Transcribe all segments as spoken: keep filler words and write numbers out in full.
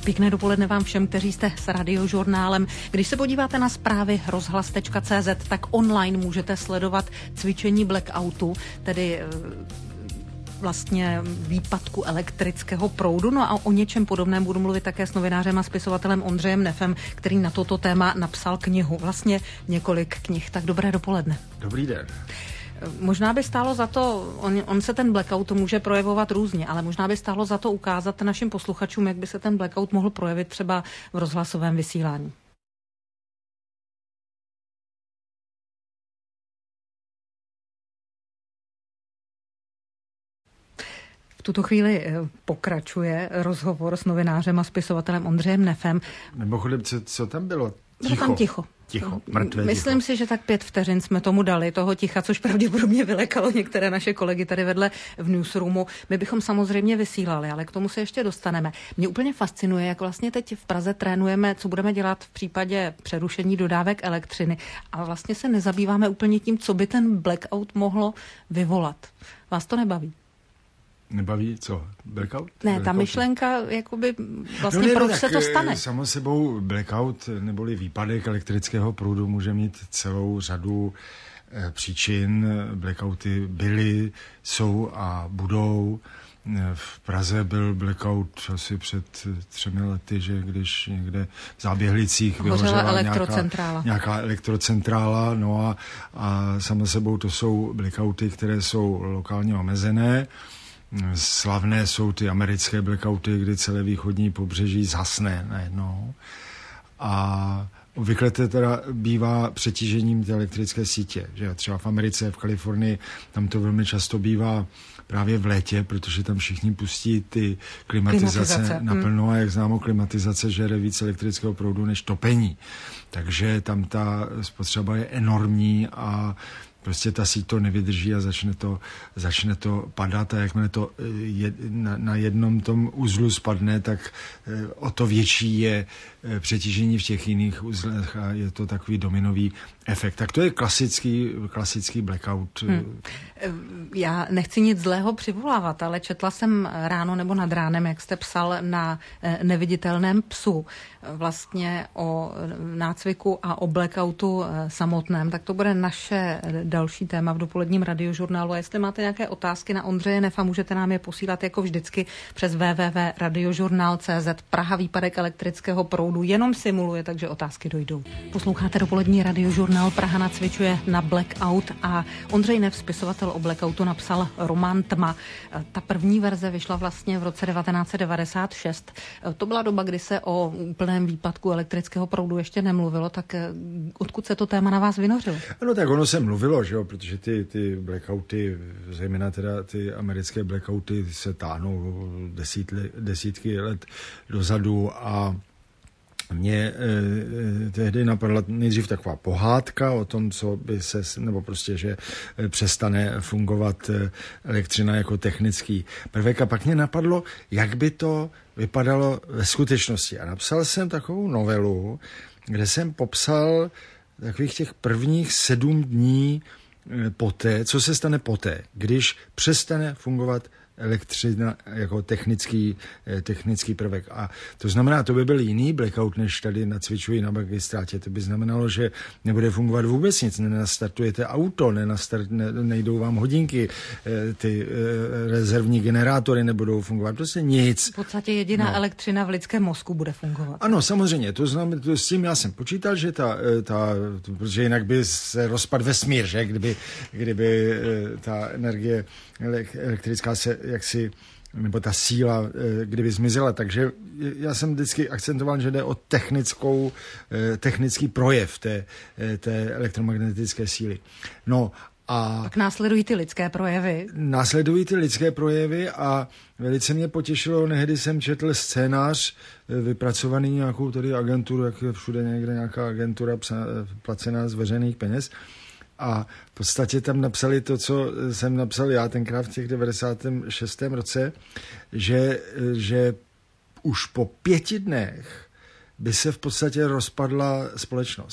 Pěkné dopoledne vám všem, kteří jste s Radiožurnálem. Když se podíváte na zprávy rozhlas tečka cé zet, tak online můžete sledovat cvičení blackoutu, tedy vlastně výpadku elektrického proudu. No a o něčem podobném budu mluvit také s novinářem a spisovatelem Ondřejem Nefem, který na toto téma napsal knihu. Vlastně několik knih. Tak dobré dopoledne. Dobrý den. Možná by stálo za to, on, on se ten blackout může projevovat různě, ale možná by stálo za to ukázat našim posluchačům, jak by se ten blackout mohl projevit třeba v rozhlasovém vysílání. V tuto chvíli pokračuje rozhovor s novinářem a spisovatelem Ondřejem Nefem. Mimochodem, co, co tam bylo? Ticho. Bylo tam ticho. Ticho, mrtvé Myslím ticho. si, že tak pět vteřin jsme tomu dali, toho ticha, což pravděpodobně vylekalo některé naše kolegy tady vedle v newsroomu. My bychom samozřejmě vysílali, ale k tomu se ještě dostaneme. Mě úplně fascinuje, jak vlastně teď v Praze trénujeme, co budeme dělat v případě přerušení dodávek elektřiny. A vlastně se nezabýváme úplně tím, co by ten blackout mohlo vyvolat. Vás to nebaví? Nebaví co? Blackout? Ne, blackout? Ta myšlenka, jakoby vlastně no, ne, proč no, se to stane? Samo sebou blackout neboli výpadek elektrického proudu může mít celou řadu eh, příčin. Blackouty byly, jsou a budou. V Praze byl blackout asi před třemi lety, že když někde v Záběhlicích vyhořela elektrocentrála. Nějaká, nějaká elektrocentrála, no a, a samo sebou to jsou blackouty, které jsou lokálně omezené. Slavné jsou ty americké blackouty, kdy celé východní pobřeží zhasne najednou. A obvykle to teda bývá přetížením té elektrické sítě. Že třeba v Americe, v Kalifornii, tam to velmi často bývá právě v létě, protože tam všichni pustí ty klimatizace, klimatizace. naplno hmm. a jak známo, klimatizace žere víc elektrického proudu než topení. Takže tam ta spotřeba je enormní a prostě ta síť to nevydrží a začne to, začne to padat a jakmile to je, na, na jednom tom uzlu spadne, tak o to větší je přetížení v těch jiných uzlech a je to takový dominový efekt. Tak to je klasický, klasický blackout. Hmm. Já nechci nic zlého přivolávat, ale četla jsem ráno nebo nad ránem, jak jste psal na Neviditelném psu vlastně o nácviku a o blackoutu samotném. Tak to bude naše další téma v dopoledním Radiožurnálu. A jestli máte nějaké otázky na Ondřeje Nefa, můžete nám je posílat jako vždycky přes w w w tečka radiožurnál tečka cé zet. Praha výpadek elektrického proudu jenom simuluje, takže otázky dojdou. Posloucháte dopolední Radiožurnál. Praha nacvičuje na blackout a Ondřej Nef, spisovatel o blackoutu, napsal román Tma. Ta první verze vyšla vlastně v roce devatenáct set devadesát šest. To byla doba, kdy se o úplném výpadku elektrického proudu ještě nemluvilo, tak odkud se to téma na vás vynořilo? No tak ono se mluvilo, že jo, protože ty, ty blackouty, zejména teda ty americké blackouty se táhnou desítli, desítky let dozadu a mě eh, tehdy napadla nejdřív taková pohádka o tom, co by se, nebo prostě, že přestane fungovat elektřina jako technický prvek. A pak mě napadlo, jak by to vypadalo ve skutečnosti. A napsal jsem takovou novelu, kde jsem popsal takových těch prvních sedm dní poté, co se stane poté, když přestane fungovat elektřina jako technický, technický prvek. A to znamená, to by byl jiný blackout, než tady nacvičují na magistrátě. To by znamenalo, že nebude fungovat vůbec nic. Nenastartujete auto, nenastart, ne, nejdou vám hodinky, ty rezervní generátory nebudou fungovat. Prostě nic. V podstatě jediná no. elektřina v lidském mozku bude fungovat. Ano, samozřejmě. To znamená, to s tím já jsem počítal, že ta, ta protože jinak by se rozpad vesmír, že? Kdyby, kdyby ta energie elektrická se jaksi, nebo ta síla, kdyby zmizela. Takže já jsem vždycky akcentoval, že jde o technickou, technický projev té, té elektromagnetické síly. No a tak následují ty lidské projevy. Následují ty lidské projevy a velice mě potěšilo, nehdy jsem četl scénář vypracovaný nějakou tedy agenturu, jak je všude někde nějaká agentura placená z veřejných peněz. A v podstatě tam napsali to, co jsem napsal já tenkrát v těch devadesátém šestém roce, že, že už po pěti dnech by se v podstatě rozpadla společnost.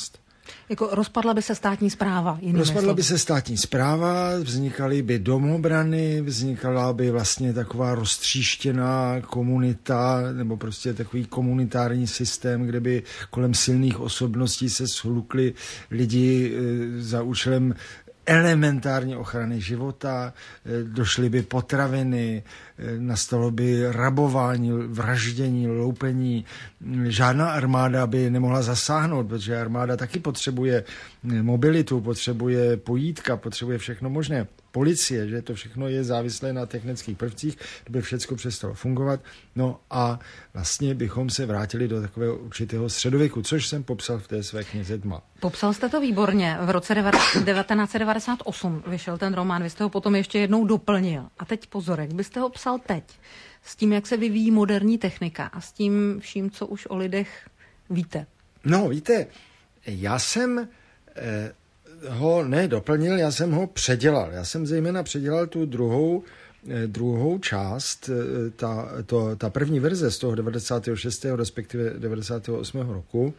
Jako rozpadla by se státní správa. Rozpadla slovy. by se státní správa, vznikaly by domobrany, vznikala by vlastně taková roztříštěná komunita, nebo prostě takový komunitární systém, kde by kolem silných osobností se shlukli lidi e, za účelem elementární ochrany života, došly by potraviny, nastalo by rabování, vraždění, loupení. Žádná armáda by nemohla zasáhnout, protože armáda taky potřebuje mobilitu, potřebuje pojítka, potřebuje všechno možné. Policie, že to všechno je závislé na technických prvcích, kdyby všechno přestalo fungovat. No a vlastně bychom se vrátili do takového určitého středověku, což jsem popsal v té své knize Tma. Popsal jste to výborně. V roce devatenáct set devadesát osm vyšel ten román, vy jste ho potom ještě jednou doplnil. A teď pozor, jak byste ho psal teď? S tím, jak se vyvíjí moderní technika a s tím vším, co už o lidech víte. No, víte, já jsem... Eh, ho nedoplnil, já jsem ho předělal. Já jsem zejména předělal tu druhou, eh, druhou část, eh, ta, to, ta první verze z toho devadesátého šestého respektive devadesátého osmého roku,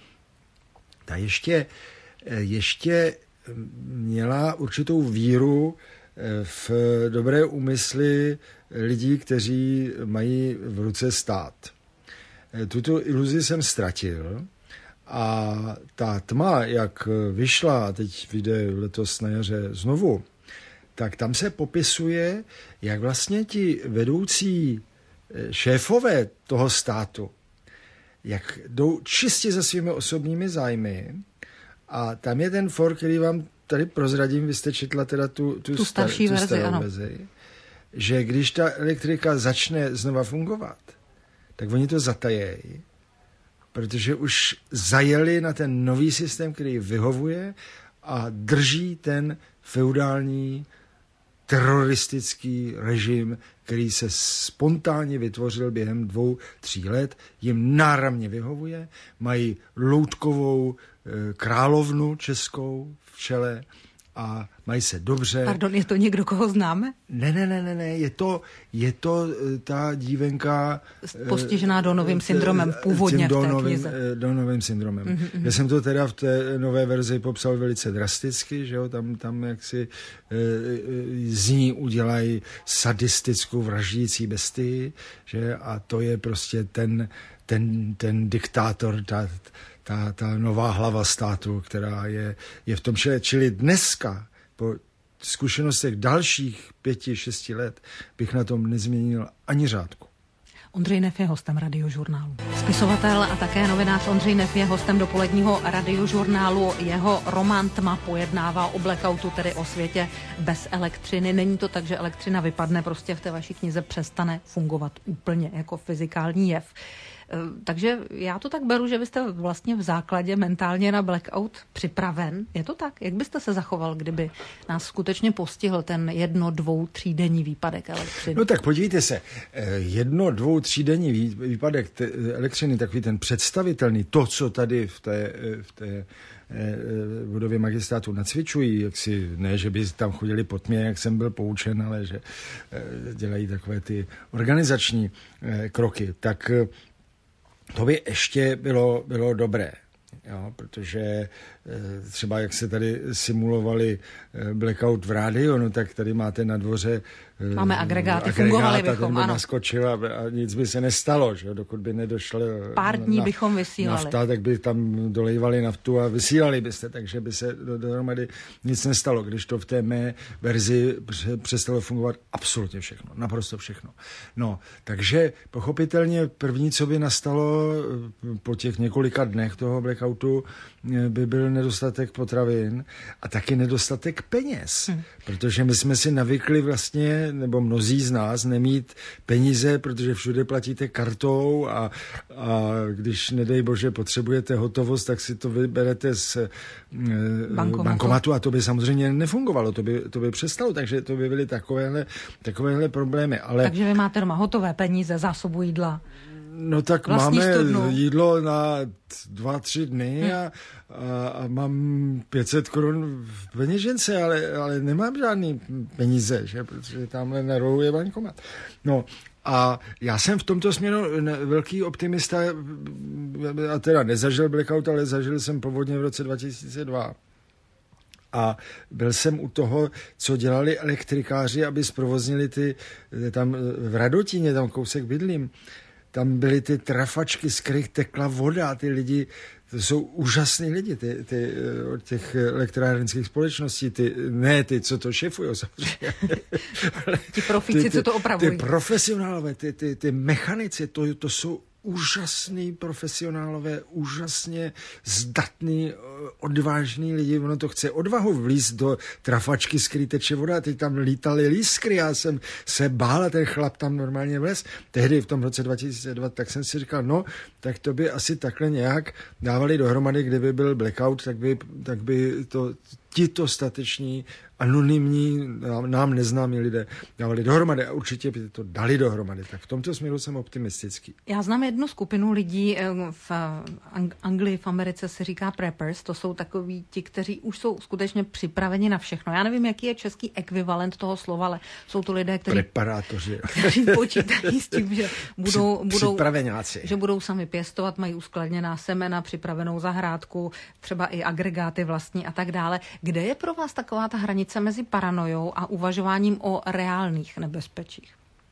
ta ještě, eh, ještě měla určitou víru eh, v dobré úmysly lidí, kteří mají v ruce stát. Eh, tuto iluzi jsem ztratil. A ta Tma, jak vyšla, teď vyjde letos na jaře znovu, tak tam se popisuje, jak vlastně ti vedoucí šéfové toho státu, jak jdou čistě za svými osobními zájmy. A tam je ten for, který vám tady prozradím, vy jste četla teda tu, tu, tu starší star, tu verzi, ano. verzi, že když ta elektrika začne znova fungovat, tak oni to zatajejí, protože už zajeli na ten nový systém, který vyhovuje a drží ten feudální teroristický režim, který se spontánně vytvořil během dvou, tří let, jim náramně vyhovuje, mají loutkovou e, královnu českou v čele a mají se dobře. Pardon, je to někdo, koho známe? Ne, ne, ne, ne, ne. Je to, je to ta dívenka... Postižená Downovým syndromem původně v té knize. Downovým syndromem. Mm-hmm. Já jsem to teda v té nové verzi popsal velice drasticky, že jo, tam, tam jaksi e, z ní udělají sadistickou vraždící bestii, že, a to je prostě ten, ten, ten diktátor, ta, ta, ta nová hlava státu, která je, je v tom čele. Čili dneska, po zkušenostech dalších pěti, šesti let, bych na tom nezměnil ani řádku. Ondřej Neff je hostem Radiožurnálu. Spisovatel a také novinář Ondřej Neff je hostem dopoledního Radiožurnálu. Jeho román Tma pojednává o blackoutu, tedy o světě bez elektřiny. Není to tak, že elektřina vypadne, prostě v té vaší knize přestane fungovat úplně jako fyzikální jev. Takže já to tak beru, že byste vlastně v základě mentálně na blackout připraven. Je to tak? Jak byste se zachoval, kdyby nás skutečně postihl ten jedno, dvou, třídenní výpadek elektřiny? No tak podívejte se, jedno, dvou, třídenní výpadek elektřiny, takový ten představitelný, to, co tady v té, v té budově magistrátu nacvičují, jak si, ne, že by tam chodili po tmě, jak jsem byl poučen, ale že dělají takové ty organizační kroky, tak to by ještě bylo, bylo dobré, jo, protože třeba jak se tady simulovali blackout v rádiu, no tak tady máte na dvoře máme agregáty, agregát, fungovali bychom, bychom, by ano. Naskočil a, a nic by se nestalo, že? Dokud by nedošlo pár dní na, bychom vysílali. Nafta, tak by tam dolejvali naftu a vysílali byste, takže by se dohromady nic nestalo, když to v té mé verzi přestalo fungovat absolutně všechno, naprosto všechno. No, takže pochopitelně první, co by nastalo po těch několika dnech toho blackoutu, by byl nedostatek potravin a taky nedostatek peněz, hmm. protože my jsme si navykli vlastně, nebo mnozí z nás, nemít peníze, protože všude platíte kartou a, a když, nedej bože, potřebujete hotovost, tak si to vyberete z bankomatu, bankomatu a to by samozřejmě nefungovalo, to by, to by přestalo, takže to by byly takovéhle, takovéhle problémy. Ale... Takže vy máte doma hotové peníze, zásobu jídla. No tak Vlastní máme studnu. jídlo na dva, tři dny a, a, a mám pět set korun v peněžence, ale, ale nemám žádný peníze, že? Protože tamhle na rohu je bankomat. No a já jsem v tomto směru velký optimista, a teda nezažil blackout, ale zažil jsem povodně v roce dva tisíce dva. A byl jsem u toho, co dělali elektrikáři, aby zprovoznili ty, tam v Radotíně, tam kousek bydlím, tam byly ty trafačky, z kterých tekla voda, ty lidi, to jsou úžasní lidi, ty, ty, od těch elektrárenských společností, ty, ne ty, co to šefujou samozřejmě. Ti profíci, ty, ty, co to opravují. Ty profesionálové, ty, ty, ty mechanici, to, to jsou úžasný profesionálové, úžasně zdatný, odvážný lidi. Ono to chce odvahu vlízt do trafačky, z který teče voda. Teď tam lítaly lískry, já jsem se bál a ten chlap tam normálně vlez. Tehdy v tom roce dva tisíce dva, tak jsem si říkal, no, tak to by asi takhle nějak dávali dohromady, kdyby byl blackout, tak by, tak by to tito stateční, anonymní, nám neznámí lidé dávali dohromady a určitě by to dali dohromady. Tak v tomto směru jsem optimistický. Já znám jednu skupinu lidí v Anglii, v Americe se říká preppers, to jsou takoví ti, kteří už jsou skutečně připraveni na všechno. Já nevím, jaký je český ekvivalent toho slova, ale jsou to lidé, kteří, preparátoři, kteří počítají s tím, že budou, budou, že budou sami pěstovat, mají uskladněná semena, připravenou zahrádku, třeba i agregáty vlastní a tak dále. Kde je pro vás taková ta hranice mezi paranojou a uvažováním o reálných nebezpečích?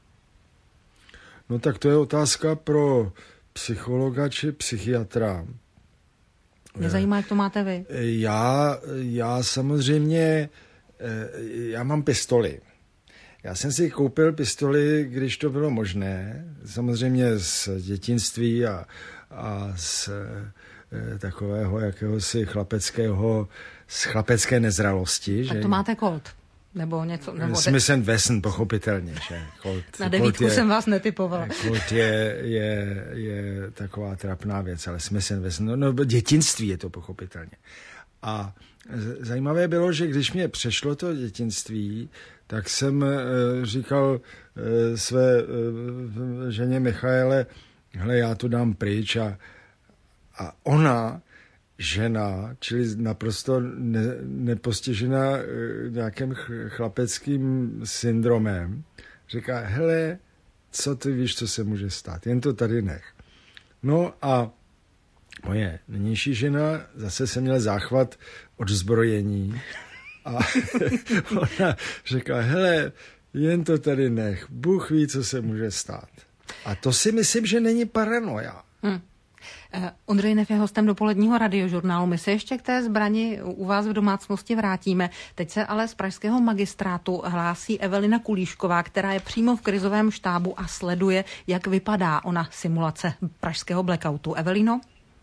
No tak to je otázka pro psychologa či psychiatra. Mě zajímá, jak to máte vy. Já, já samozřejmě, já mám pistoli. Já jsem si koupil pistoli, když to bylo možné, samozřejmě z dětinství a, a z e, takového jakéhosi chlapeckého, z chlapecké nezralosti. Tak že? to máte Colt? Nebo něco? Nebo Smith and Wesson, pochopitelně. Že? Colt, Na devítku jsem vás netypovala. Colt je, je, je taková trapná věc, ale Smith and Wesson, no, no dětinství je to pochopitelně. A zajímavé bylo, že když mě přešlo to dětinství, tak jsem e, říkal e, své e, ženě Michaele, hele, já to dám pryč a, a ona, žena, čili naprosto ne, nepostižená e, nějakým chlapeckým syndromem, říká, hele, co ty víš, co se může stát, jen to tady nech. No a moje nynější žena zase se měla záchvat od zbrojení a ona říká, hele, jen to tady nech, Bůh ví, co se může stát. A to si myslím, že není paranoja. Hmm. Uh, Ondřej Neff je hostem dopoledního radiožurnálu. My se ještě k té zbrani u vás v domácnosti vrátíme. Teď se ale z pražského magistrátu hlásí Evelina Kulíšková, která je přímo v krizovém štábu a sleduje, jak vypadá ona simulace pražského blackoutu. Evelino?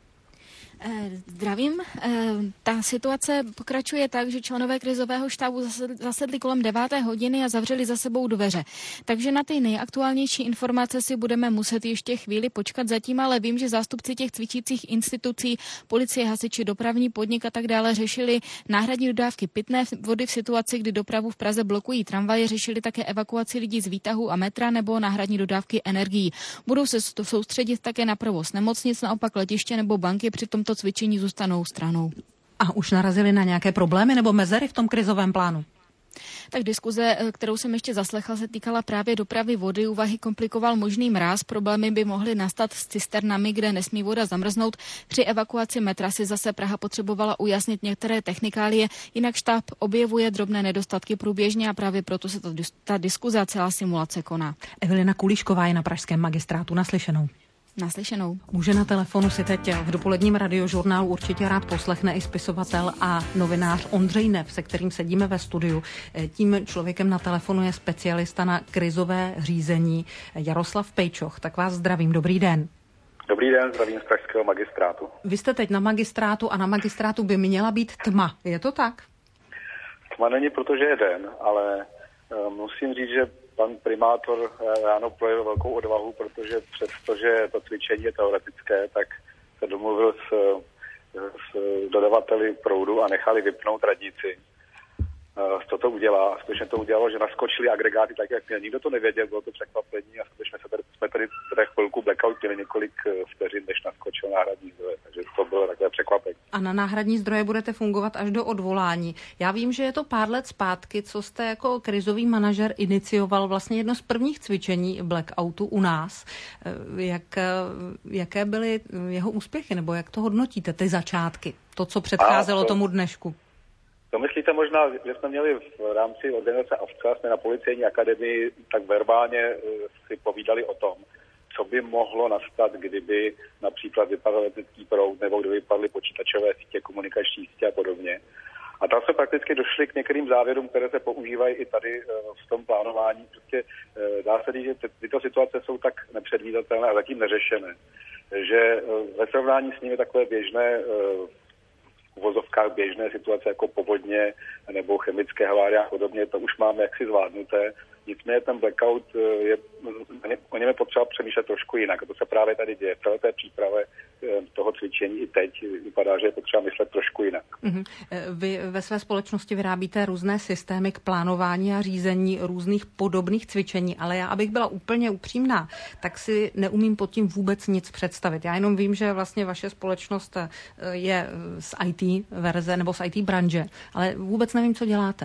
Zdravím. Ta situace pokračuje tak, že členové krizového štábu zasedli kolem deváté hodiny a zavřeli za sebou dveře. Takže na ty nejaktuálnější informace si budeme muset ještě chvíli počkat. Zatím ale vím, že zástupci těch cvičících institucí, policie, hasiči, dopravní podnik a tak dále řešili náhradní dodávky pitné vody v situaci, kdy dopravu v Praze blokují tramvaje, řešili také evakuaci lidí z výtahu a metra nebo náhradní dodávky energií. Budou se soustředit také na provoz nemocnic, naopak letiště nebo banky při tomto cvičení zůstanou stranou. A už narazili na nějaké problémy nebo mezery v tom krizovém plánu? Tak diskuze, kterou jsem ještě zaslechla, se týkala právě dopravy vody. Úvahy komplikoval možný mráz. Problémy by mohly nastat s cisternami, kde nesmí voda zamrznout. Při evakuaci metra si zase Praha potřebovala ujasnit některé technikálie, jinak štáb objevuje drobné nedostatky průběžně a právě proto se ta, ta diskuze a celá simulace koná. Evelina Kulíšková je na pražském magistrátu. Naslyšenou. Naslyšenou. Může na telefonu si teď v dopoledním radiožurnálu určitě rád poslechne i spisovatel a novinář Ondřej Neff, se kterým sedíme ve studiu. Tím člověkem na telefonu je specialista na krizové řízení Jaroslav Pejčoch. Tak vás zdravím, dobrý den. Dobrý den, zdravím z pražského magistrátu. Vy jste teď na magistrátu a na magistrátu by měla být tma, je to tak? Tma není, protože je den, ale uh, musím říct, že pan primátor ráno projevil velkou odvahu, protože přestože to cvičení je teoretické, tak se domluvil s, s dodavateli proudu a nechali vypnout radnici. Co to udělá? Skutečně to udělalo, že naskočili agregáty tak, jak měl. Nikdo to nevěděl, bylo to překvapení a skutečně se tady, jsme tady, tady chvilku blackout měli několik na náhradní zdroje budete fungovat až do odvolání. Já vím, že je to pár let zpátky, co jste jako krizový manažer inicioval vlastně jedno z prvních cvičení blackoutu u nás. Jak, jaké byly jeho úspěchy, nebo jak to hodnotíte, ty začátky, to, co předcházelo to, tomu dnešku? To myslíte možná, že jsme měli v rámci organizace AFCA, jsme na Policejní akademii tak verbálně si povídali o tom, co by mohlo nastat, kdyby například vypadl elektrický proud nebo kdyby vypadly počítačové sítě, komunikační sítě a podobně. A tam se prakticky došli k některým závěrům, které se používají i tady v tom plánování. Prostě dá se říct, že tyto situace jsou tak nepředvídatelné a zatím neřešené, že ve srovnání s nimi takové běžné v uvozovkách běžné situace jako povodně nebo chemické havárie a podobně, to už máme jaksi zvládnuté. Nicméně ten blackout, je, o něm je potřeba přemýšlet trošku jinak. A to se právě tady děje. V celé té přípravě toho cvičení i teď vypadá, že je potřeba myslet trošku jinak. Mm-hmm. Vy ve své společnosti vyrábíte různé systémy k plánování a řízení různých podobných cvičení, ale já, abych byla úplně upřímná, tak si neumím pod tím vůbec nic představit. Já jenom vím, že vlastně vaše společnost je z í té verze nebo z í té branže, ale vůbec nevím, co děláte.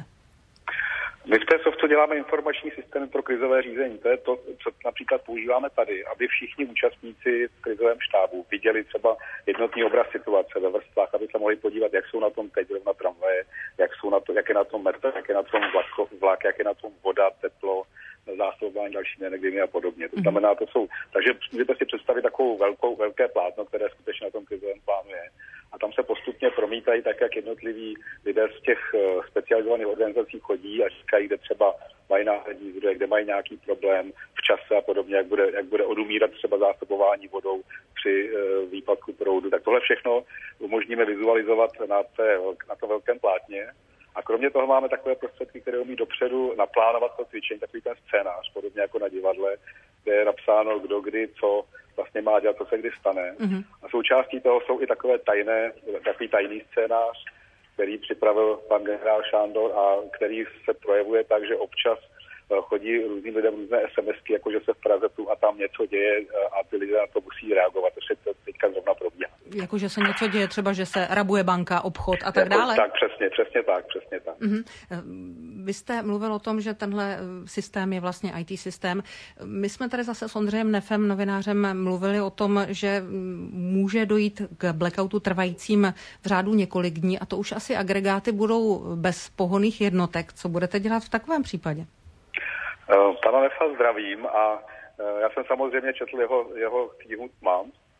My v té softu děláme informační systémy pro krizové řízení. To je to, co například používáme tady, aby všichni účastníci v krizovém štábu viděli třeba jednotný obraz situace ve vrstvách, aby se mohli podívat, jak jsou na tom teď na tramvaje, jak jsou na to, jak je na tom metro, jak je na tom vlak, vlak, jak je na tom voda, teplo, zásobování dalšími energiemi a podobně. To znamená, to jsou, takže můžete si představit takovou velkou, velké plátno, které skutečně na tom krizovém plánu je. A tam se postupně promítají tak, jak jednotliví lidé z těch specializovaných organizací chodí a říkají, kde třeba mají náhradní zdroje, kde mají nějaký problém v čase a podobně, jak bude, jak bude odumírat třeba zásobování vodou při výpadku proudu. Tak tohle všechno umožníme vizualizovat na, té, na tom velkém plátně. A kromě toho máme takové prostředky, které umí dopředu naplánovat to cvičení, takový ten scénář, podobně jako na divadle, kde je napsáno, kdo kdy, co vlastně má dělat, co se kdy stane. Mm-hmm. A součástí toho jsou i takové tajné, takový tajný scénář, který připravil pan generál Šándor a který se projevuje tak, že občas chodí různým lidem různé SMSky, jakože se v Praze tu a tam něco děje a ty lidé na to musí reagovat. To se teďka zrovna probíhá. Jakože se něco děje, třeba, že se rabuje banka, obchod a tak dále? Tak, přesně, přesně tak, přesně tak. Mm-hmm. Vy jste mluvil o tom, že tenhle systém je vlastně í té systém. My jsme tady zase s Ondřejem Nefem, novinářem, mluvili o tom, že může dojít k blackoutu trvajícím v řádu několik dní a to už asi agregáty budou bez pohonných jednotek. Co budete dělat v takovém případě? Pana Nefa zdravím a já jsem samozřejmě četl jeho, jeho knihu Tma,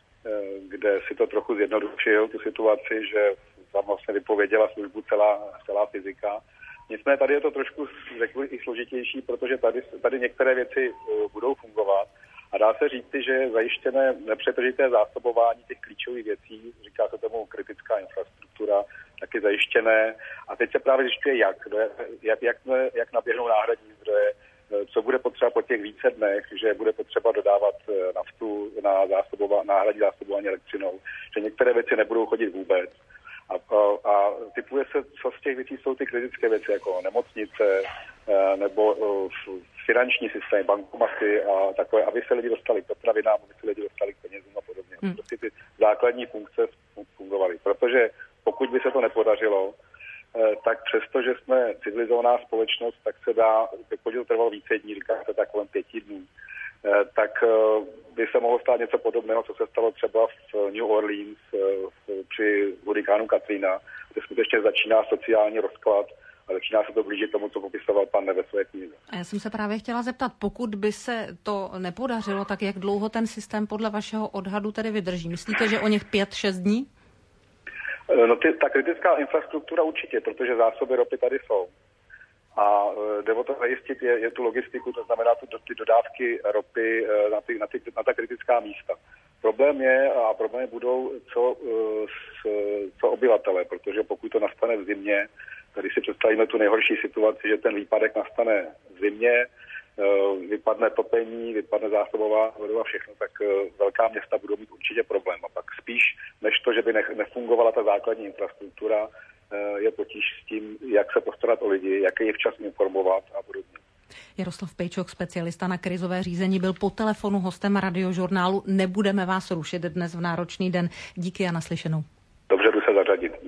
kde si to trochu zjednodušil, tu situaci, že tam vlastně vypověděla službu celá, celá fyzika. Nicméně tady je to trošku, řekl, i složitější, protože tady, tady některé věci budou fungovat a dá se říct, že je zajištěné nepřetržité zásobování těch klíčových věcí, říká se tomu kritická infrastruktura, taky zajištěné. A teď se právě zjišťuje, jak, jak, jak, jak naběhnou náhradní zdroje, co bude potřeba po těch více dnech, že bude potřeba dodávat naftu na zásobování, náhradní zásobování elektřinou, že některé věci nebudou chodit vůbec. A, a, a typuje se, co z těch věcí jsou ty kritické věci, jako nemocnice nebo finanční systém, bankomaty a takové, aby se lidi dostali k potravinám, aby se lidi dostali k penězům a podobně. Hmm. Prostě ty základní funkce fungovaly. Protože pokud by se to nepodařilo, tak přesto, že jsme civilizovaná společnost, tak se dá, pokud to trvalo více dní, říká se tak kolem pěti dní, tak by se mohlo stát něco podobného, co se stalo třeba v New Orleans při hurikánu Katrina, kde skutečně začíná sociální rozklad a začíná se to blížit tomu, co popisoval pan Neve ve své knize. A já jsem se právě chtěla zeptat, pokud by se to nepodařilo, tak jak dlouho ten systém podle vašeho odhadu tedy vydrží? Myslíte, že o něch pět, šest dní? No ty, ta kritická infrastruktura určitě, protože zásoby ropy tady jsou. A jde o to zajistit je, je tu logistiku, to znamená tu, ty dodávky ropy na, ty, na, ty, na ta kritická místa. Problém je a problémy budou co, co obyvatele, protože pokud to nastane v zimě, tady si představíme tu nejhorší situaci, že ten výpadek nastane v zimě, vypadne topení, vypadne zásobová voda a všechno, tak velká města budou mít určitě problém. A pak spíš, než to, že by nefungovala ta základní infrastruktura, je potíž s tím, jak se postarat o lidi, jak je včas informovat a podobně. Jaroslav Pejčok, specialista na krizové řízení, byl po telefonu hostem Radiožurnálu. Nebudeme vás rušit dnes v náročný den. Díky a naslyšenou. Dobře, jdu se zařadit.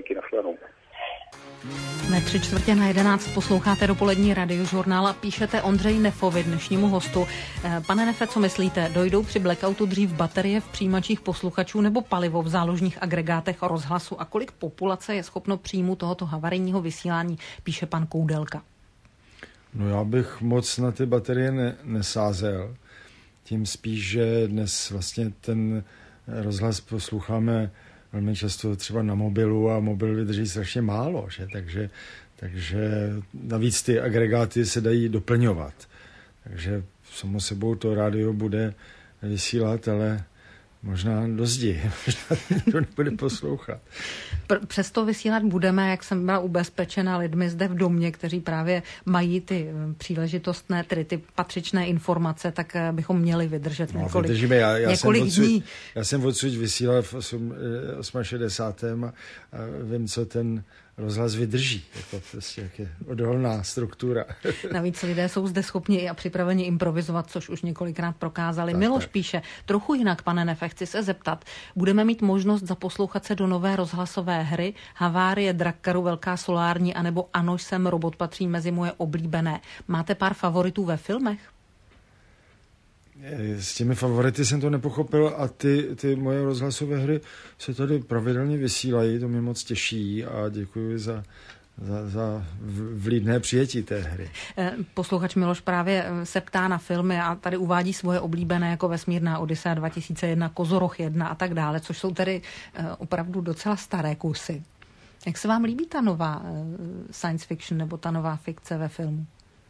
Ve tři čtvrtě na jedenáct posloucháte dopolední radiožurnál a píšete Ondřeji Nefovi, dnešnímu hostu. Pane Nefe, co myslíte? Dojdou při blackoutu dřív baterie v přijímačích posluchačů nebo palivo v záložních agregátech rozhlasu? A kolik populace je schopno příjmu tohoto havarijního vysílání, píše pan Koudelka. No já bych moc na ty baterie ne, nesázel. Tím spíš, že dnes vlastně ten rozhlas posloucháme velmi často třeba na mobilu a mobil vydrží strašně málo, že? Takže, takže navíc ty agregáty se dají doplňovat. Takže samo sebou to rádio bude vysílat, ale možná do zdi, možná to nebude poslouchat. Přesto vysílat budeme, jak jsem byla ubezpečena lidmi zde v domě, kteří právě mají ty příležitostné, tedy ty patřičné informace, tak bychom měli vydržet no, několik, vydržíme. Já, já několik jsem odsud, dní. Já jsem odsud vysílal v šedesátém osmém a, a vím, co ten rozhlas vydrží. Je to prostě jak je odolná struktura. Navíc lidé jsou zde schopni a připraveni improvizovat, což už několikrát prokázali. Tak, Miloš tak. píše, trochu jinak, pane Nefe, chci se zeptat. Budeme mít možnost zaposlouchat se do nové rozhlasové hry Havárie Drakaru, Velká solární, anebo Anož jsem robot patří mezi moje oblíbené. Máte pár favoritů ve filmech? S těmi favority jsem to nepochopil a ty, ty moje rozhlasové hry se tady pravidelně vysílají, to mě moc těší a děkuji za, za, za vlídné přijetí té hry. Posluchač Miloš právě se ptá na filmy a tady uvádí svoje oblíbené jako Vesmírná Odisea dva tisíce jedna, Kozoroch jedna a tak dále, což jsou tedy opravdu docela staré kusy. Jak se vám líbí ta nová science fiction nebo ta nová fikce ve filmu?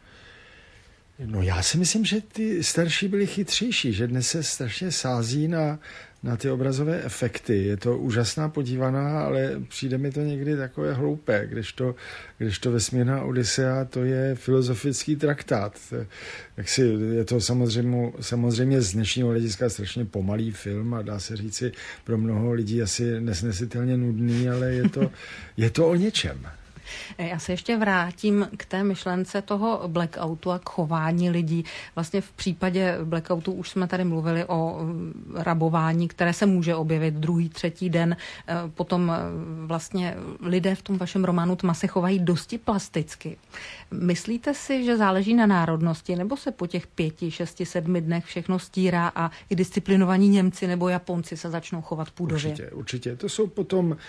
No já si myslím, že ty starší byly chytřejší, že dnes se strašně sází na, na ty obrazové efekty. Je to úžasná podívaná, ale přijde mi to někdy takové hloupé, kdežto, kdežto Vesmírná Odisea to je filozofický traktát. Jak si, je to samozřejmě, samozřejmě z dnešního hlediska strašně pomalý film a dá se říci pro mnoho lidí asi nesnesitelně nudný, ale je to, je to o něčem. Já se ještě vrátím k té myšlence toho blackoutu a k chování lidí. Vlastně v případě blackoutu už jsme tady mluvili o rabování, které se může objevit druhý, třetí den. Potom vlastně lidé v tom vašem románu Tma se chovají dosti plasticky. Myslíte si, že záleží na národnosti, nebo se po těch pěti, šesti, sedmi dnech všechno stírá a i disciplinovaní Němci nebo Japonci se začnou chovat půdově? Určitě, určitě. To jsou potom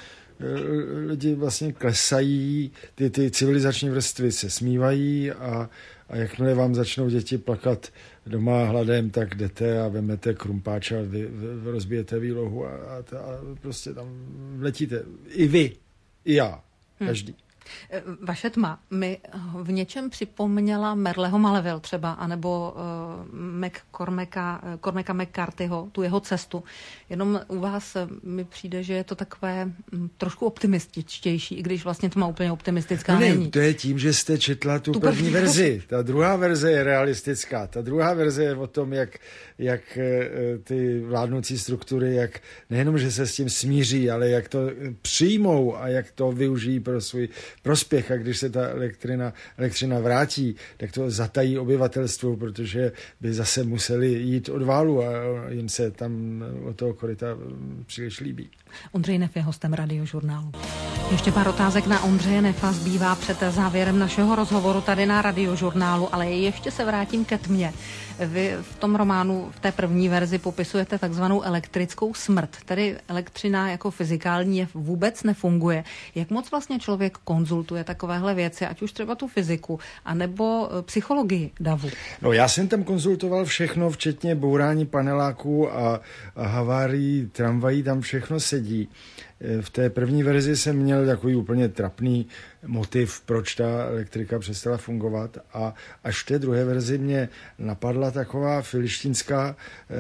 lidi vlastně klesají, ty, ty civilizační vrstvy se smívají a, a jakmile vám začnou děti plakat doma hladem, tak jdete a vemete krumpáč a vy, vy rozbijete výlohu a, a, a prostě tam letíte. I vy, i já, každý. Hmm. Vaše Tma mi v něčem připomněla Merleho Maleville třeba, anebo uh, McCormacka, Cormaca McCarthyho, tu jeho cestu. Jenom u vás mi přijde, že je to takové m, trošku optimističtější, i když vlastně Tma úplně optimistická no ne, není. To je tím, že jste četla tu, tu první, první verzi. Ta druhá verze je realistická. Ta druhá verze je o tom, jak, jak ty vládnoucí struktury, jak nejenom, že se s tím smíří, ale jak to přijmou a jak to využijí pro svůj prospěch, a když se ta elektrina, elektřina vrátí, tak to zatají obyvatelstvu, protože by zase museli jít od válu a jim se tam od toho koryta příliš líbí. Ondřej Nef je hostem Radiožurnálu. Ještě pár otázek na Ondřeje Nefa zbývá před závěrem našeho rozhovoru tady na Radiožurnálu, ale ještě se vrátím ke Tmě. Vy v tom románu v té první verzi popisujete takzvanou elektrickou smrt, tedy elektřina jako fyzikální jev vůbec nefunguje. Jak moc vlastně člověk konzultuje takovéhle věci, ať už třeba tu fyziku, anebo psychologii davu? No já jsem tam konzultoval všechno, včetně bourání paneláků a, a havárií tramvají, tam všechno sedí. V té první verzi jsem měl takový úplně trapný motiv, proč ta elektrika přestala fungovat, a až v té druhé verzi mě napadla taková filištínská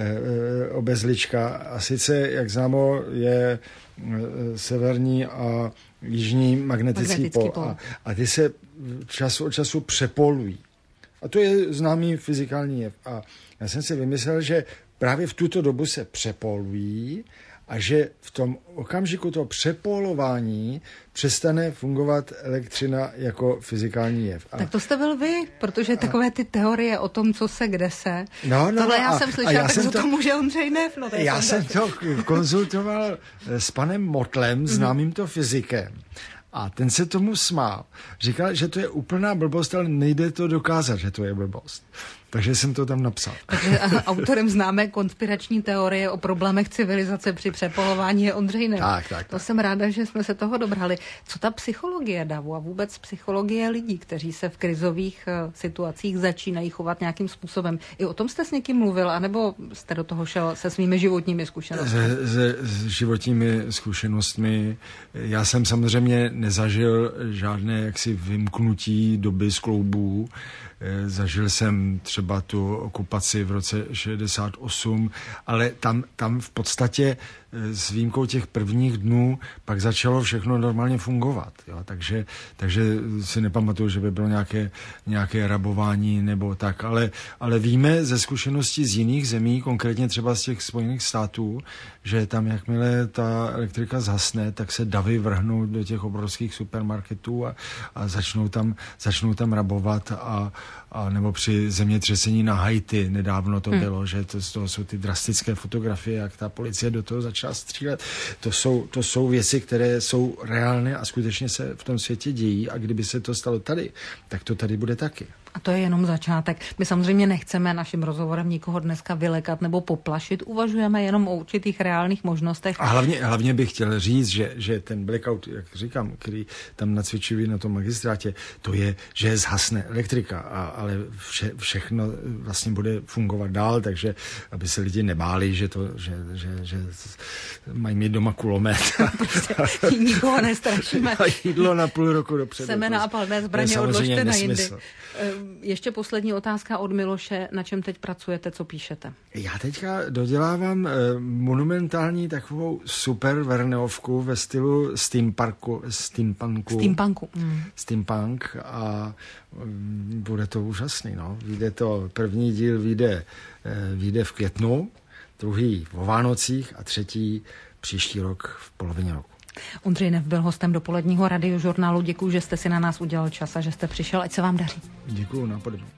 e, obezlička, a sice, jak známo, je e, severní a jižní magnetický, magnetický pol, pol. A, a ty se čas od času přepolují. A to je známý fyzikální jev. A já jsem si vymyslel, že právě v tuto dobu se přepolují a že v tom okamžiku toho přepolování přestane fungovat elektřina jako fyzikální jev. A tak to jste byl vy, protože takové ty teorie o tom, co se, kde se. No, no, tohle no, já a, jsem slyšela, tak to, to může Ondřej Nef. No, já jsem to konzultoval s panem Motlem, známým to fyzikem. A ten se tomu smál. Říkal, že to je úplná blbost, ale nejde to dokázat, že to je blbost. Takže jsem to tam napsal. Takže autorem známé konspirační teorie o problémech civilizace při přepolování je Ondřej Neff. Tak, tak, tak. To jsem ráda, že jsme se toho dobrali. Co ta psychologie davu a vůbec psychologie lidí, kteří se v krizových uh, situacích začínají chovat nějakým způsobem? I o tom jste s někým mluvil, anebo jste do toho šel se svými životními zkušenostmi? Se, se, s životními zkušenostmi. Já jsem samozřejmě nezažil žádné jaksi vymknutí doby z kloubů. Zažil jsem třeba tu okupaci v roce šedesát osm, ale tam, tam v podstatě s výjimkou těch prvních dnů pak začalo všechno normálně fungovat. Jo? Takže, takže si nepamatuju, že by bylo nějaké, nějaké rabování nebo tak, ale, ale víme ze zkušeností z jiných zemí, konkrétně třeba z těch Spojených států, že tam jakmile ta elektrika zhasne, tak se davy vrhnou do těch obrovských supermarketů a, a začnou, tam, začnou tam rabovat a, a nebo při zemětřesení na Haiti nedávno to hmm. bylo, že to, z toho jsou ty drastické fotografie, jak ta policie do toho začala střílet. To jsou, to jsou věci, které jsou reálné a skutečně se v tom světě dějí a kdyby se to stalo tady, tak to tady bude taky. A to je jenom začátek. My samozřejmě nechceme naším rozhovorem nikoho dneska vylekat nebo poplašit, uvažujeme jenom o určitých reálných možnostech. A hlavně, hlavně bych chtěl říct, že, že ten blackout, jak říkám, který tam nacvičují na tom magistrátě, to je, že zhasne elektrika, a, ale vše, všechno vlastně bude fungovat dál, takže aby se lidi nebáli, že to, že, že, že mají mít doma kulomet. Prostě nikoho nestrašíme. A jídlo na půl roku dopředu. Semena a palné zbraně odložte na jindy. Ještě poslední otázka od Miloše. Na čem teď pracujete, co píšete? Já teďka dodělávám eh, monumentální takovou super verneovku ve stylu steampunku. Steampunku. Steampunku. Mm. Steampunk a mm, bude to úžasný. No. Vyjde to, první díl vyjde, eh, vyjde v květnu, druhý o Vánocích a třetí příští rok v polovině roku. Ondřej Neff byl hostem dopoledního radiožurnálu. Děkuji, že jste si na nás udělal čas a že jste přišel. Ať se vám daří. Děkuji, napodobně.